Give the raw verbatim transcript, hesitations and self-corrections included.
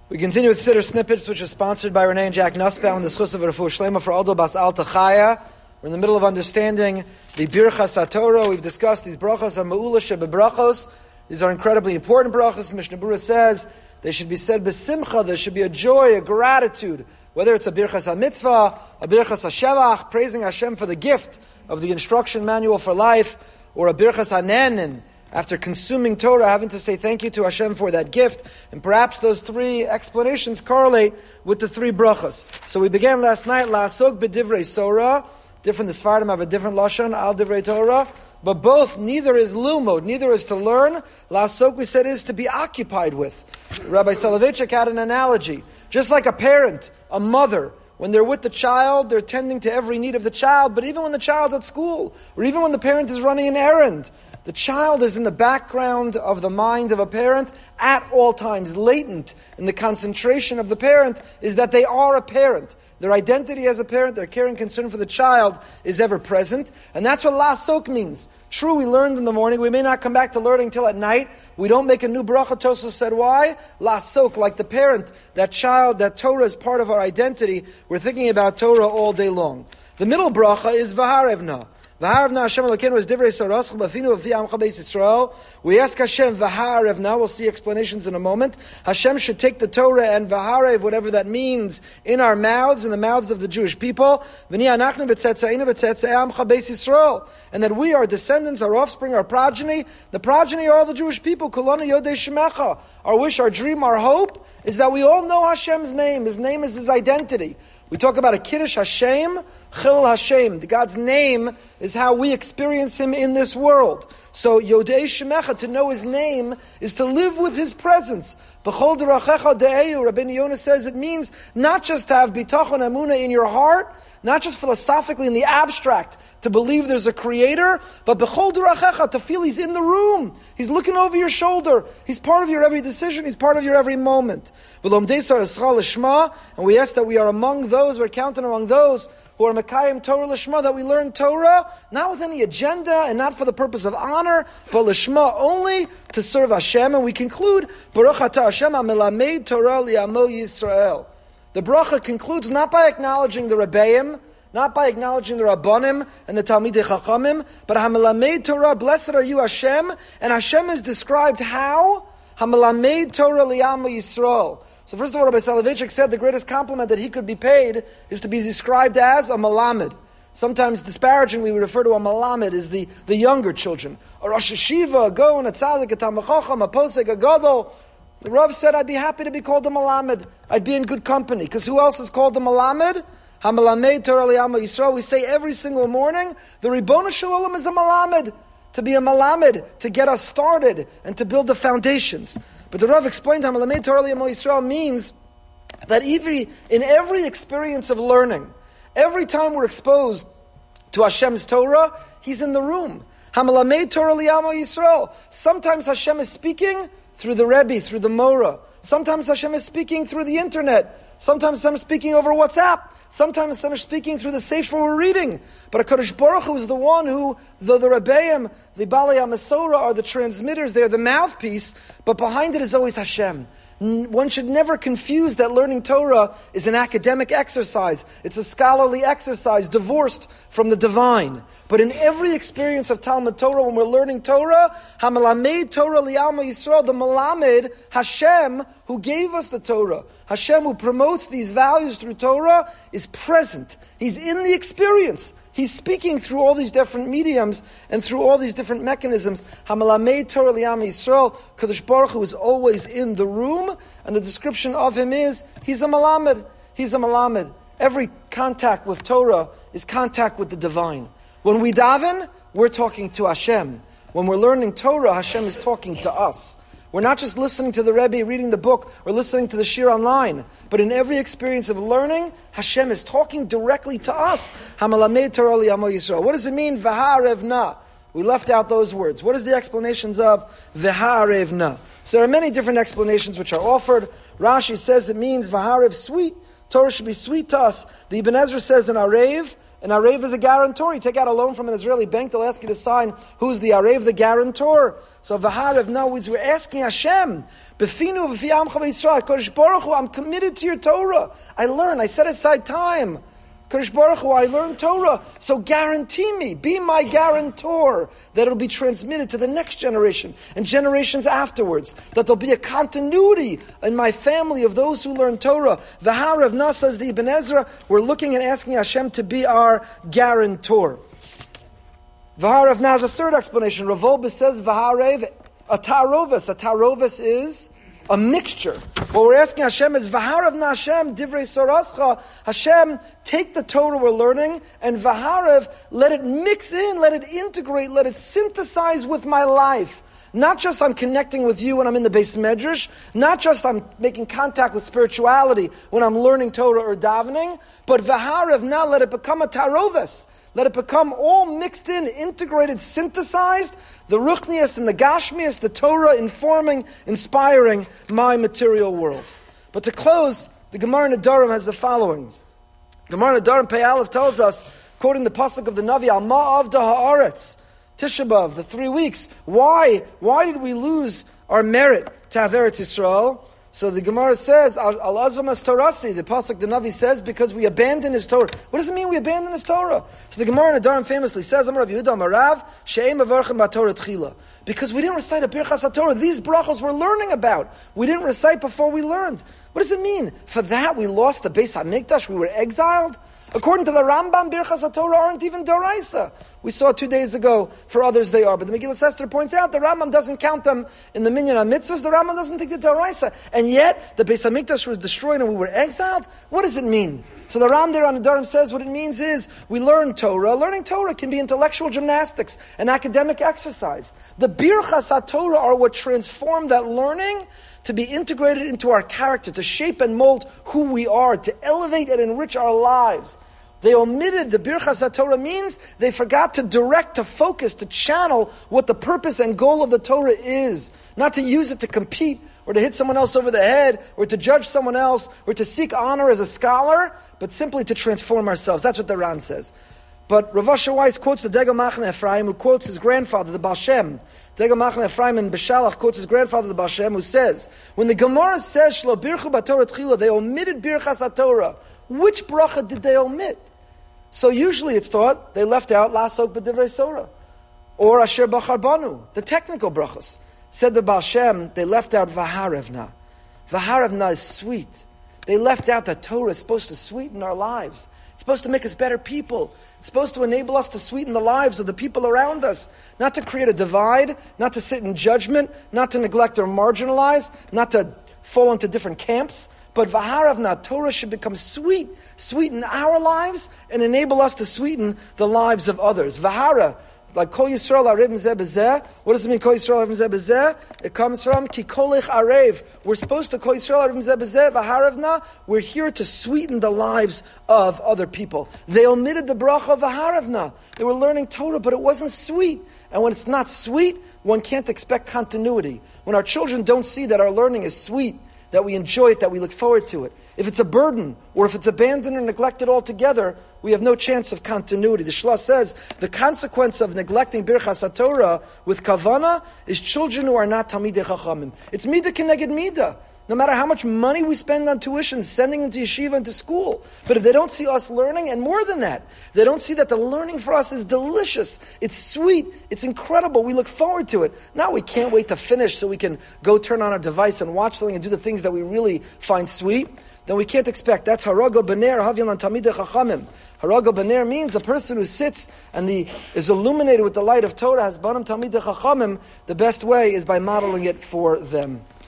We continue with Siddur Snippets, which is sponsored by Renee and Jack Nussbaum and the Schus of Refuah Shlema for Aldo Bas Alta Chaya. We're in the middle of understanding the Birchas HaTorah. We've discussed these brachos of Ma'ula Shebebrachos. These are incredibly important brachos. Mishnah Berurah says they should be said b'simcha. There should be a joy, a gratitude. Whether it's a Birchas HaMitzvah, a Birchas HaShevach, praising Hashem for the gift of the instruction manual for life, or a Birchas HaNenin, after consuming Torah, having to say thank you to Hashem for that gift. And perhaps those three explanations correlate with the three brachas. So we began last night, La'asok b'divrei Torah. Different, the Sfardim have a different lashon, al divrei Torah. But both, neither is lilmod, neither is to learn. La'asok, we said, is to be occupied with. Rabbi Soloveitchik had an analogy. Just like a parent, a mother, when they're with the child, they're tending to every need of the child. But even when the child's at school, or even when the parent is running an errand, the child is in the background of the mind of a parent at all times. Latent in the concentration of the parent is that they are a parent. Their identity as a parent, their care and concern for the child is ever present. And that's what La'asok means. True, we learned in the morning. We may not come back to learning till at night. We don't make a new bracha. Tosfos said why? La'asok, like the parent, that child, that Torah is part of our identity. We're thinking about Torah all day long. The middle bracha is V'harevna. V'harevna Hashem Elokeinu is divrei Sarascha b'afinu v'fi amcha beis Yisrael. We ask Hashem V'harevna. We'll see explanations in a moment. Hashem should take the Torah and V'harev, whatever that means, in our mouths, in the mouths of the Jewish people. V'ni anachnu b'tzetzainu b'tzetzei amcha beis Yisrael. And that we, our descendants, our offspring, our progeny, the progeny are all the Jewish people. Kulanu yodei shemecha. Our wish, our dream, our hope is that we all know Hashem's name. His name is His identity. We talk about a Kiddush Hashem, Chil Hashem. The God's name is how we experience Him in this world. So, Yodei Shemecha, to know His name, is to live with His presence. B'chol derachecha de'eyu, Rabbeinu Yonah says it means not just to have bitachon emunah in your heart, not just philosophically in the abstract, to believe there's a creator, but b'chol derachecha, to feel He's in the room. He's looking over your shoulder. He's part of your every decision. He's part of your every moment. And we ask that we are among those, we're counted among those who are Mekayim Torah Lishma, that we learn Torah, not with any agenda and not for the purpose of honor, but Lishma only to serve Hashem. And we conclude, Baruch Atah Hashem HaMelamed Torah Li'amo Yisrael. The bracha concludes not by acknowledging the Rebbeim, not by acknowledging the Rabbanim and the Talmidei Chachamim, but HaMelamed Torah, blessed are you Hashem, and Hashem is described how? HaMelamed Torah Li'amo Yisrael. So first of all, Rabbi Soloveitchik said the greatest compliment that he could be paid is to be described as a Malamed. Sometimes disparagingly we refer to a Malamed as the, the younger children. A Rosh Hashiva, a Gaon, a Tzadik, a Talmid Chacham, a Posek, a Gadol. The Rav said, I'd be happy to be called a Malamed. I'd be in good company. Because who else is called a Malamed? HaMelamed Torah Li'amo Yisrael. We say every single morning, the Ribono Shel Olam is a Malamed. To be a Malamed, to get us started, and to build the foundations. But the Rav explained how Melamed Torah Li'amo Yisrael means that every, in every experience of learning, every time we're exposed to Hashem's Torah, He's in the room. HaMelamed Torah Li'amo Yisrael. Sometimes Hashem is speaking through the Rebbe, through the Morah. Sometimes Hashem is speaking through the internet. Sometimes Hashem is speaking over WhatsApp. Sometimes Hashem is speaking through the Sefer we're reading. But HaKadosh Baruch Hu is the one who, the, the Rebbeim, the Balei HaMasorah are the transmitters, they're the mouthpiece, but behind it is always Hashem. One should never confuse that learning Torah is an academic exercise. It's a scholarly exercise divorced from the divine. But in every experience of Talmud Torah, when we're learning Torah, HaMelamed Torah Li'amo Yisrael, the Melamed, Hashem, who gave us the Torah, Hashem who promotes these values through Torah, is present. He's in the experience. He's speaking through all these different mediums and through all these different mechanisms. HaMelamed Torah Li'amo Yisrael, Kadosh Baruch Hu is always in the room, and the description of Him is, He's a Melamed. He's a Melamed. Every contact with Torah is contact with the divine. When we daven, we're talking to Hashem. When we're learning Torah, Hashem is talking to us. We're not just listening to the Rebbe, reading the book, or listening to the Shir online. But in every experience of learning, Hashem is talking directly to us. HaMelamed Torah Li'amo Yisrael. What does it mean? V'harevna. We left out those words. What is the explanations of V'harevna? So there are many different explanations which are offered. Rashi says it means V'harev, sweet. Torah should be sweet to us. The Ibn Ezra says in Arev, An Arev is a guarantor. You take out a loan from an Israeli bank, they'll ask you to sign who's the Arev, the guarantor. So Vaharev, now we're asking Hashem, Befinu v'fi amcha v'Yisrael, Kodesh Baruch Hu, I'm committed to your Torah. I learn, I set aside time. Kodesh Baruch Hu, I learn Torah, so guarantee me, be my guarantor, that it'll be transmitted to the next generation and generations afterwards, that there'll be a continuity in my family of those who learn Torah. Vaharev Na, says the Ibn Ezra, we're looking and asking Hashem to be our guarantor. Vaharev Na is a third explanation. Rav Wolbe says Vaharev, a tarovis. A tarovis is a mixture. What we're asking Hashem is, Vaharev Na Hashem, Divrei Sorascha, Hashem, take the Torah we're learning, and Vaharev, let it mix in, let it integrate, let it synthesize with my life. Not just I'm connecting with you when I'm in the Beis Medrash, not just I'm making contact with spirituality when I'm learning Torah or davening, but Vaharev Na, let it become a tarovis. Let it become all mixed in, integrated, synthesized, the Ruchnias and the Gashmias, the Torah informing, inspiring my material world. But to close, the Gemara Nedarim has the following. Gemara Nedarim Pei Aleph tells us, quoting the pasuk of the Navi, Al Ma'avda Haaretz, Tisha B'Av, the three weeks. Why? Why did we lose our merit to have Eretz Yisrael? So the Gemara says, Al Azvam as Torasi, the pasuk, the Navi says, because we abandon his Torah. What does it mean we abandon his Torah? So the Gemara Nedarim famously says, Amar Rav Yehuda Amarav, She'em avarchem b'Torah tchila. Because we didn't recite a Birchas HaTorah, these brachos we're learning about. We didn't recite before we learned. What does it mean? For that we lost the Beis HaMikdash, we were exiled? According to the Rambam, Birchas HaTorah aren't even Doraisa. We saw two days ago, for others they are. But the Megillah Esther points out, the Rambam doesn't count them in the Minyan HaMitzvahs, the Rambam doesn't think they're Doraisa. And yet, the Beis HaMikdash was destroyed and we were exiled? What does it mean? So the Ram there on the Nedarim says what it means is, we learn Torah. Learning Torah can be intellectual gymnastics, an academic exercise. The Birchas HaTorah are what transform that learning to be integrated into our character, to shape and mold who we are, to elevate and enrich our lives. They omitted, the Birchas HaTorah means they forgot to direct, to focus, to channel what the purpose and goal of the Torah is. Not to use it to compete, or to hit someone else over the head, or to judge someone else, or to seek honor as a scholar, but simply to transform ourselves. That's what the Ran says. But Rav Asher Weiss quotes the Degel Machne Ephraim, who quotes his grandfather, the Baal Shem. Degel Machne Ephraim in Beshalach quotes his grandfather, the Baal Shem, who says, when the Gemara says, Shlo birchu b'Torah tchila, they omitted Birchas HaTorah. Which bracha did they omit? So usually it's taught, they left out Lasok b'Divrei Sorah, or Asher Bachar Banu, the technical brachas. Said the Baal Shem, they left out Vaharev Na. Vaharev Na is sweet. They left out that Torah is supposed to sweeten our lives. It's supposed to make us better people. It's supposed to enable us to sweeten the lives of the people around us. Not to create a divide, not to sit in judgment, not to neglect or marginalize, not to fall into different camps. But Vaharev Na, Torah should become sweet, sweeten our lives, and enable us to sweeten the lives of others. Vahara, like Kol Yisrael Arev Mizeh B'Zeh. What does it mean, Kol Yisrael Arev Mizeh B'Zeh? It comes from Ki Kolech Arev. We're supposed to, Kol Yisrael Arev Mizeh B'Zeh, Vaharev Na, we're here to sweeten the lives of other people. They omitted the bracha of Vaharev Na. They were learning Torah, but it wasn't sweet. And when it's not sweet, one can't expect continuity. When our children don't see that our learning is sweet, that we enjoy it, that we look forward to it. If it's a burden, or if it's abandoned or neglected altogether, we have no chance of continuity. The Shla says, the consequence of neglecting Birchas HaTorah with Kavana is children who are not Talmidei Chachamim. It's Midah Keneged Midah. No matter how much money we spend on tuition, sending them to yeshiva and to school. But if they don't see us learning, and more than that, they don't see that the learning for us is delicious, it's sweet, it's incredible, we look forward to it. Now we can't wait to finish so we can go turn on our device and watch something and do the things that we really find sweet, then we can't expect. That's Harago B'ner Havyalan Talmidei Chachamim. Harago B'ner means the person who sits and the, is illuminated with the light of Torah, has Banam Talmidei Chachamim. The best way is by modeling it for them.